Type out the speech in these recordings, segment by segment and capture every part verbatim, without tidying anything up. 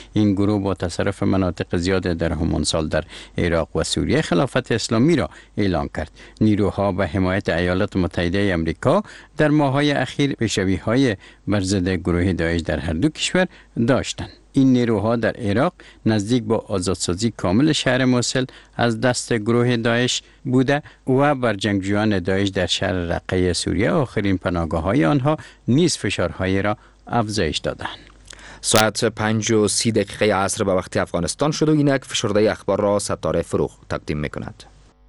این گروه با تصرف مناطق زیاد در همان سال در عراق و سوریه خلافت اسلامی را اعلان کرد. نیروها به حمایت ایالات متحده آمریکا در ماه‌های اخیر پیشروی‌های بر ضد گروه داعش در هر دو کشور داشتند. این نیروها در عراق نزدیک با آزادسازی کامل شهر موصل از دست گروه داعش بوده و بر جنگجویان داعش در شهر رقه سوریه آخرین پناهگاه‌های آنها نیز فشارهای را افزایش دادند. ساعت پنج و سی دقیقه عصر به وقت افغانستان شد و اینک فشرده اخبار را ستاره فروغ تقدیم می‌کند.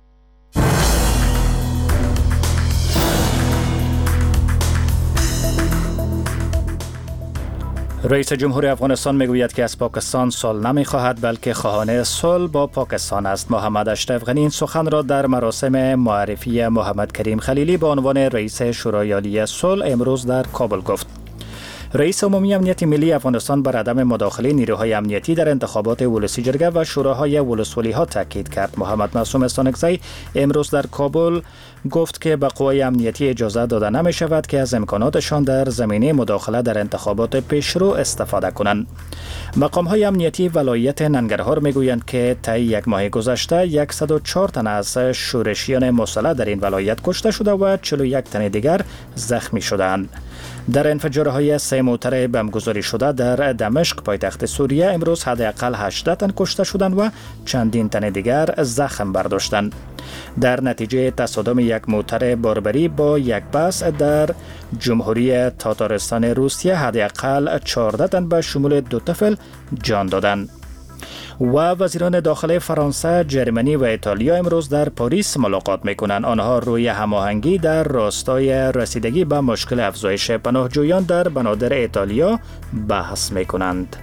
رئیس جمهور افغانستان میگوید که از پاکستان صلح نمیخواهد بلکه خواهان صلح با پاکستان است. محمد اشرف غنی این سخن را در مراسم معرفی محمد کریم خلیلی به عنوان رئیس شورای عالی صلح امروز در کابل گفت. رئیس عمومی امنیت ملی افغانستان بر عدم مداخله نیروهای امنیتی در انتخابات ولسی جرگه و شوراهای ولسوالی ها تاکید کرد. محمد معصوم استانکزی امروز در کابل گفت که به قوای امنیتی اجازه داده نمی شود که از امکاناتشان در زمینه مداخله در انتخابات پیشرو استفاده کنند. مقام های امنیتی ولایت ننگرهار می گویند که طی یک ماه گذشته صد و چهار تن از شورشیان مسلح در این ولایت کشته شده و چهل و یک تن دیگر زخمی شدند. در انفجارهای سه موتر بمبگذاری شده در دمشق پایتخت سوریه امروز حداقل هجده تن کشته شدند و چندین تن دیگر زخم برداشتند. در نتیجه تصادم یک موتر باربری با یک بس در جمهوری تاتارستان روسیه حداقل چهارده تن به شمول دو طفل جان دادند. و وزیران داخلی فرانسه، جرمنی و ایتالیا امروز در پاریس ملاقات میکنند. آنها روی هماهنگی در راستای رسیدگی به مشکل افزایش پناهجویان در بنادر ایتالیا بحث میکنند.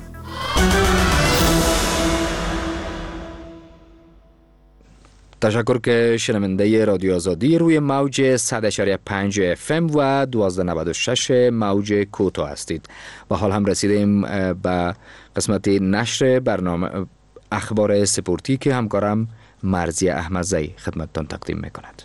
تشکر که شنونده رادیو آزادی روی موج صد و پنج اف ام و دوازده نود و شش موج کوتاه هستید. و حال هم رسیدیم به قسمت نشر برنامه اخبار سپورتی که همکارم مرزی احمدزی خدمتتان تقدیم میکند.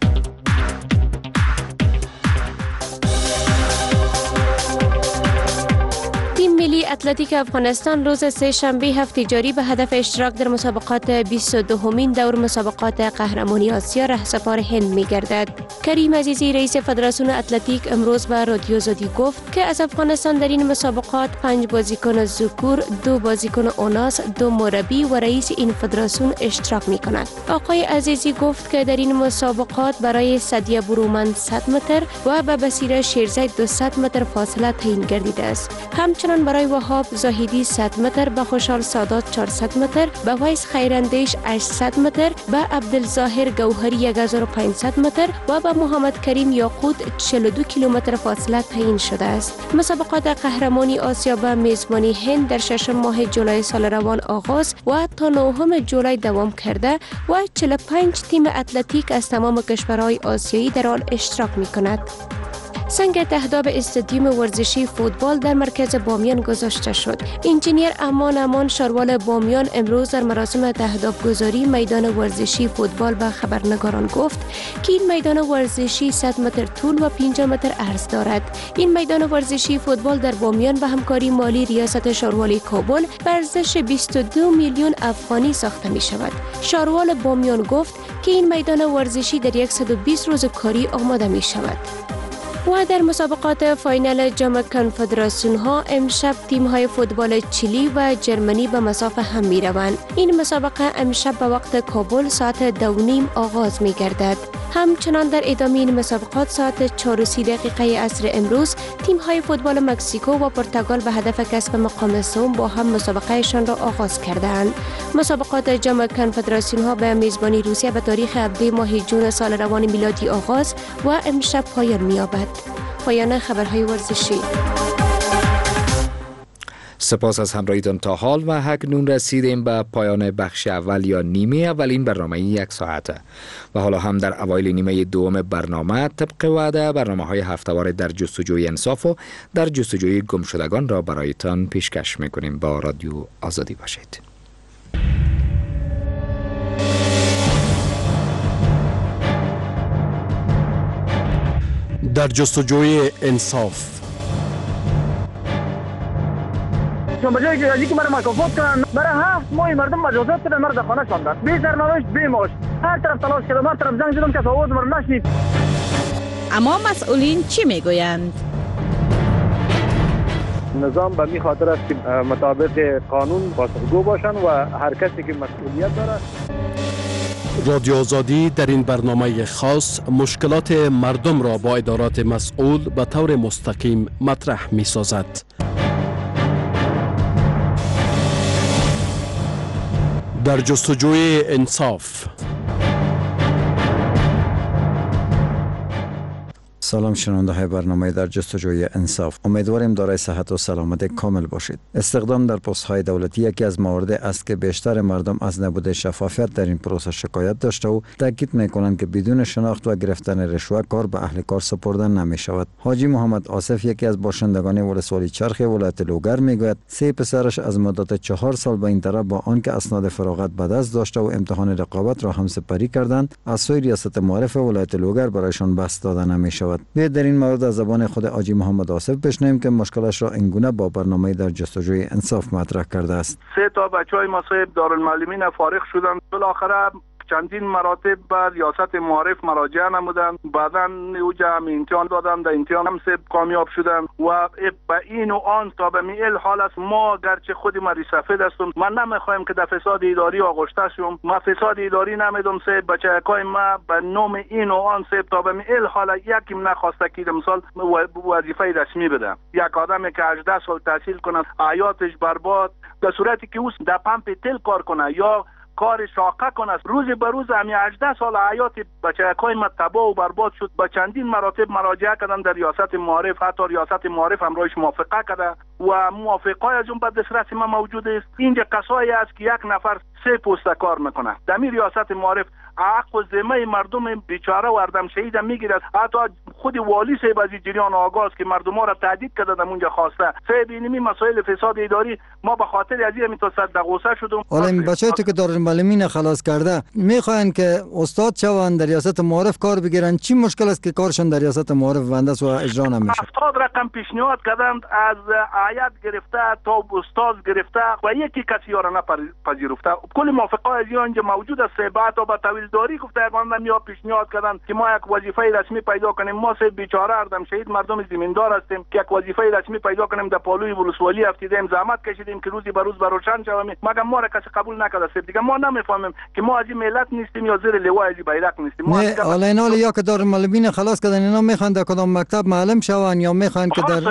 ملی اتلتیک افغانستان روز سه شنبه هفته جاری به هدف اشتراک در مسابقات بیست و دومین دور مسابقات قهرمانی آسیا رهسپار هند می گردد. کریم عزیزی رئیس فدراسیون اتلتیک امروز به رادیو آزادی گفت که از افغانستان در این مسابقات پنج بازیکن ذکور، دو بازیکن اوناث، دو مربی و رئیس این فدراسیون اشتراک می کنند. آقای عزیزی گفت که در این مسابقات برای سدیه برومند صد متر و به بصیره شیرزی دویست متر فاصله تعیین گردیده است. همچنان برای وهاب زاهدی صد متر، به خوشحال سادات چهارصد متر، به ویس خیراندیش هشتصد متر، به عبدالظاهر گوهری هزار و پانصد متر و به محمد کریم یاقوت چهل و دو کیلومتر فاصله تعیین شده است. مسابقات قهرمانی آسیا به میزبانی هند در ششم ماه جولای سال روان آغاز و تا نهم جولای دوام کرده و چهل و پنج تیم اتلتیک از تمام کشورهای آسیایی در آن اشتراک می‌کند. سنگ تهداب استادیوم ورزشی فوتبال در مرکز بامیان گذاشته شد. انجینیر امان امان شاروال بامیان امروز در مراسم تهداب گذاری میدان ورزشی فوتبال به خبرنگاران گفت که این میدان ورزشی صد متر طول و پنجاه متر عرض دارد. این میدان ورزشی فوتبال در بامیان به همکاری مالی ریاست شاروالی کابل به ارزش بیست و دو میلیون افغانی ساخته می شود. شاروال بامیان گفت که این میدان ورزشی در صد و بیست روز کاری آماده می شود. و در مسابقات فاینال جام کنفدراسیون ها امشب تیم های فوتبال چیلی و جرمنی به مسافه هم می روند. این مسابقه امشب به وقت کابل ساعت دو نیم آغاز می گردد. همچنان در ادامه این مسابقات ساعت چهار و سی دقیقه عصر امروز تیم های فوتبال مکزیکو و پرتغال به هدف کسب مقام سوم با هم مسابقهشان را آغاز کردند. مسابقات جام کنفدراسیون ها به میزبانی روسیه به تاریخ هفده ماه جون سال روان میلادی آغاز و امشب پایان می‌یابد. پایان خبرهای ورزشی. سپاس از همراهیتان تا حال و اکنون رسیدیم به پایان بخش اول یا نیمه اولین برنامه یک ساعته و حالا هم در اوایل نیمه دوم برنامه طبق وعده برنامه های هفته‌وار در جستجوی انصاف و در جستجوی گمشدگان را برایتان پیشکش میکنیم. با رادیو آزادی باشید. در جستجوی انصاف چون به جای که از اینکه مرا مکافات کنن برای هفت ماه مردم مجازات کردن، مرا در خانه شوندن بی سرنوشت بی معاش. هر طرف تلاش کردم، هر طرف زنگ زدم که آواز مرا نشنید. اما مسئولین چی میگویند؟ نظام به این خاطر است که مطابق قانون پاسخگو باشند و هر کسی که مسئولیت داره. رادیو آزادی در این برنامه خاص مشکلات مردم را با ادارات مسئول به طور مستقیم مطرح می سازد. در جستجوی انصاف. سلام شنونده های برنامه در جستجوی انصاف. امیدواریم دارای صحت و سلامت کامل باشید. استخدام در پست های دولتی یکی از موارد است که بیشتر مردم از نبود شفافیت در این پروسه شکایت داشته و تاکید میکنند که بدون شناخت و گرفتن رشوه کار به اهل کار سپردن نمی شود. حاجی محمد آصف یکی از باشندگان ولسوالی چرخ ولایت لوگر میگوید سه پسرش از مدت چهار سال به این طرف با آنکه اسناد فراغت به دست داشته و امتحان رقابت را هم سپری کردند، از سوی ریاست معارف ولایت لوگر برایشان بست داده نمی شود. بیاید در این مورد از زبان خود حاجی محمد آصف بشنویم که مشکلش را اینگونه با برنامه در جستجوی انصاف مطرح کرده است. سه تا بچهای مصاحب دارالمعلمین فارغ شدن، بالاخره چندین مراتب به ریاست معارف مراجعه نمودن، بعدا اوجا هم امتحان دادن، در امتحان هم سه کامیاب شدن و به این و آن تا به میل حال است. ما گرچه خودی ما ریسفید هستم، من نمیخوایم که در فساد اداری آغشته شوم. ما فساد اداری نمیدم. سه بچه‌های ما به نام این و آن سه تا به میل حال یکیم نخواسته که مثال وظیفه رسمی بده. یک آدمی که هجده سال تحصیل کنه حیاتش برباد، در صورتی که او در پمپ تل کار کنه یا کار شاقه کنه، روز به روز همین هجده سال حیات بچه‌های ما تباه و برباد شد. با چندین مراتب مراجعه کردن در ریاست معارف، حتی ریاست معارف هم روش موافقه کرده و موافقه از اون به دسترس ما موجود است. اینجا کسایی است که یک نفر سه پست کار میکنه. در می ریاست معارف حق و ذمه مردم بیچاره و اردم شهید میگیرد. حتی خود والی صاحب از جریان آغاز که مردم ها را تهدید کرده در اونجا خواسته. صاحب اینمی مسائل فساد اداری ما به خاطر از این تا صد غصه شدم. حالا این بچه‌ای تو که دارالمعلمین خلاص کرده میخواین که استاد شوند در ریاست معارف کار بگیرن، چی مشکل است که کارشون در ریاست معارف ونده و اجرا نمیشه؟ هفتاد رقم پیشنهاد کردند، از هیئت گرفته تا استاد گرفته و یکی کسی را نپذیرفته. کل موافقه از اینجا موجود است. بعد با طویلداری گفته اقوام یا پیشنهاد کردن که ما یک وظیفه رسمی پیدا کنیم. ما سه بیچاره اردم شهید مردم زمیندار هستیم که یک وظیفه رسمی پیدا کنیم. در پالوی ولسوالی افتیدیم، زحمت کشیدیم که روزی به روز به روشن شویم، مگر ما را کسی قبول نکرده. دیگه ما نمیفهمیم که ما از این ملت نیستیم یا زیر لوای از بیرق نیستیم. ما حالا اینا یا که دارالمعلمین خلاص کردن، اینا میخوان در کدام مکتب معلم شون یا میخوان که در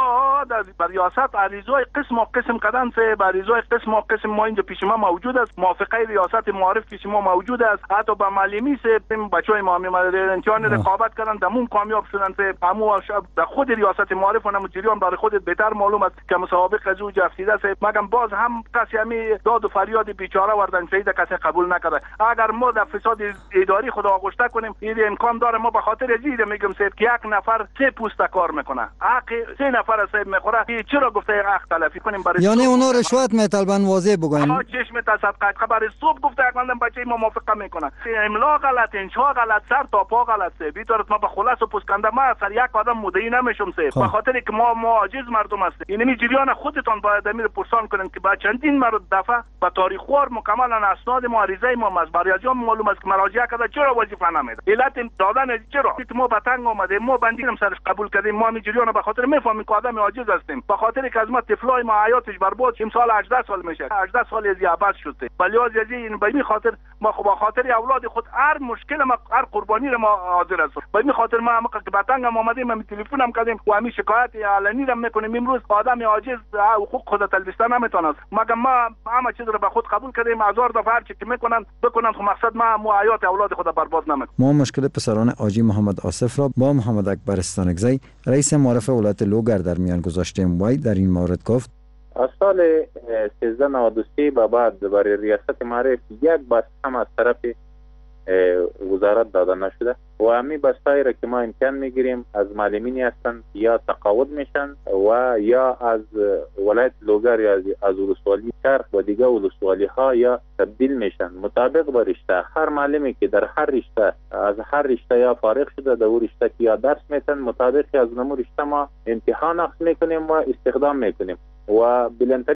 در ریاست عریضای قسم و قسم کردن. سه عریضای قسم و قسم ما اینجا پیش ما موجود است. موافقه ریاست معارف پیش ما موجود است. حتی با معلمی سه بچهای ما امتحان رقابت کردن، دمون کامیاب شدن. سه همو در خود ریاست معارف و جریان برای خودت بهتر معلوم است که مسابقه از او جفسیده سه، مگم باز هم کسی همی داد و فریاد بیچاره وردن شهید کسی قبول نکرده. اگر ما در فساد اداری خود آغشته کنیم، این امکان داره ما به خاطر زیر میگم سه که یک نفر سه پوست کار میکنه، حق سه نفر سه میخوره. چرا گفته حق تلفی کنیم؟ برای یعنی اونا رشوت میطلبن، واضح بگوین. ها چشم تا صدقه خبر صبح گفته اقوام بچه ما موافقه میکنه. املا غلط، انشاء غلط، سر تا پا غلط سه. بیطورت ما به خلاص و پوسکنده ما سر یک آدم مدعی نمیشم سه، به خاطر که ما معجز مردم هستیم. یعنی جریان خودتون باید امیر پرسان کنین که با چندین مرد دفعه با تاریخ وار مکملا اسناد ما عریضه ما مزبریاجی معلوم است که مراجعه کرده چرا وظیفه نمیده. علت دادن چرا؟ ما به تنگ اومده، ما بندیم سرش قبول کردیم. ما می جریان به خاطر میفهمیم که آدم عاجز هستیم، به خاطر که از ما طفلای ما حیاتش برباد شد. سال هجده سال میشه، هجده سال از عباس شده. ولی از این به این خاطر ما خب به خاطر اولاد خود هر مشکل ما هر قربانی را ما حاضر هستیم. به این خاطر ما هم که به تنگ اومدیم، ما تلفن هم کردیم و همین شکایت علنی را میکنیم. امروز آدم عاجز حقوق خود تلبیسته نمیتونه، مگر ما همه چیز را به خود قبول کردیم. هزار دفعه هر چی که میکنن بکنن، خب مقصد ما مو حیات اولاد خود برباد نمیکنه. ما مشکل پسران حاجی محمد آصف را با محمد اکبر استانکزی رئیس معارف ولایت لوگر در میان گذاشتیم. وای در این مورد گفت از سال سیزده نود و سه به بعد برای ریاست معارف یک بس هم از طرف وزارت داده نشده و همین بستایی را که ما امتحان میگیریم از معلمینی هستند یا تقاعد میشن و یا از ولایت لوگر یا از ولسوالی چرخ و دیگه ولسوالی ها یا تبدیل میشن مطابق با رشته. هر معلمی که در هر رشته از هر رشته یا فارغ شده در اون رشته که یا درس میتن مطابق از نمو رشته ما امتحان اخذ میکنیم و استخدام میکنیم و بلندترین